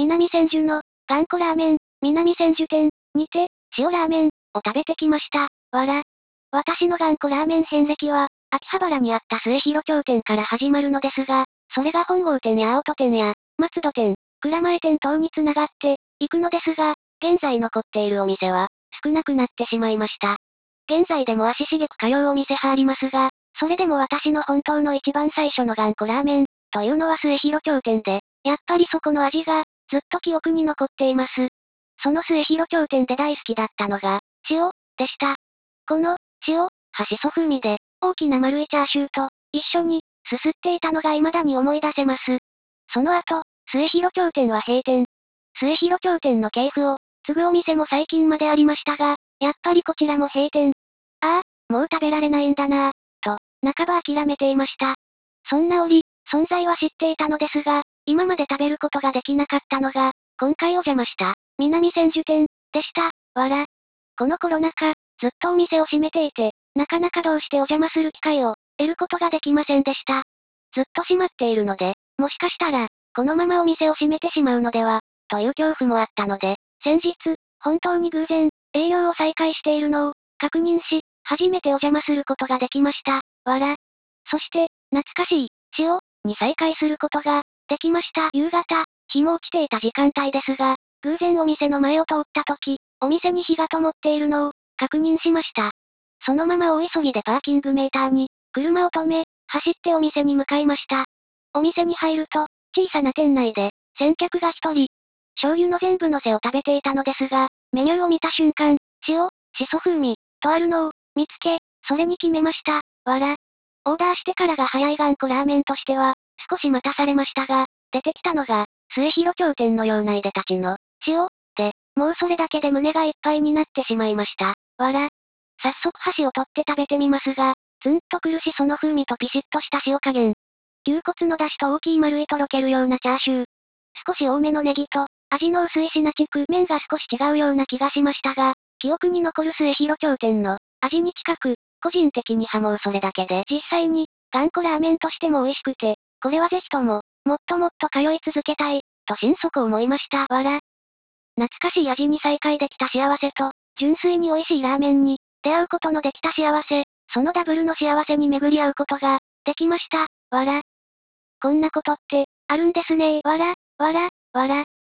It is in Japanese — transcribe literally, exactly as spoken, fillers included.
南千住の、頑固ラーメン、南千住店、にて、塩ラーメン、を食べてきました。わら。私の頑固ラーメン遍歴は、秋葉原にあった末広町店から始まるのですが、それが本郷店や青戸店や、松戸店、蔵前店等に繋がって、いくのですが、現在残っているお店は、少なくなってしまいました。現在でも足しげく通うお店はありますが、それでも私の本当の一番最初の頑固ラーメン、というのは末広町店で、やっぱりそこの味が、ずっと記憶に残っています。その末広町店で大好きだったのが、塩、でした。この、塩、はしそ風味で、大きな丸いチャーシューと、一緒に、すすっていたのが未だに思い出せます。その後、末広町店は閉店。末広町店の系譜を、継ぐお店も最近までありましたが、やっぱりこちらも閉店。ああ、もう食べられないんだなぁ、と、半ば諦めていました。そんな折、存在は知っていたのですが、今まで食べることができなかったのが、今回お邪魔した、南千住店、でした。わら。このコロナ禍、ずっとお店を閉めていて、なかなかどうしてお邪魔する機会を、得ることができませんでした。ずっと閉まっているので、もしかしたら、このままお店を閉めてしまうのでは、という恐怖もあったので、先日、本当に偶然、営業を再開しているのを、確認し、初めてお邪魔することができました。わら。そして、懐かしい、塩、に再開することが、できました。夕方、日も落ちていた時間帯ですが、偶然お店の前を通った時、お店に火が灯っているのを、確認しました。そのまま大急ぎでパーキングメーターに、車を止め、走ってお店に向かいました。お店に入ると、小さな店内で、先客が一人、醤油の全部のせを食べていたのですが、メニューを見た瞬間、塩、しそ風味、とあるのを、見つけ、それに決めました。わら。オーダーしてからが早い頑固ラーメンとしては、少し待たされましたが、出てきたのが、末広町店のようないでたちの、塩、で、もうそれだけで胸がいっぱいになってしまいました。わら。早速箸を取って食べてみますが、ツンとくるしその風味とピシッとした塩加減。牛骨の出汁と大きい丸いとろけるようなチャーシュー。少し多めのネギと、味の薄いシナチク麺が少し違うような気がしましたが、記憶に残る末広町店の、味に近く、個人的にはもうそれだけで実際に、頑固ラーメンとしても美味しくて、これはぜひとも、もっともっと通い続けたい、と心底思いました。わら。懐かしい味に再会できた幸せと、純粋に美味しいラーメンに、出会うことのできた幸せ、そのダブルの幸せに巡り合うことが、できました。わら。こんなことって、あるんですねー。わら、わら、わら。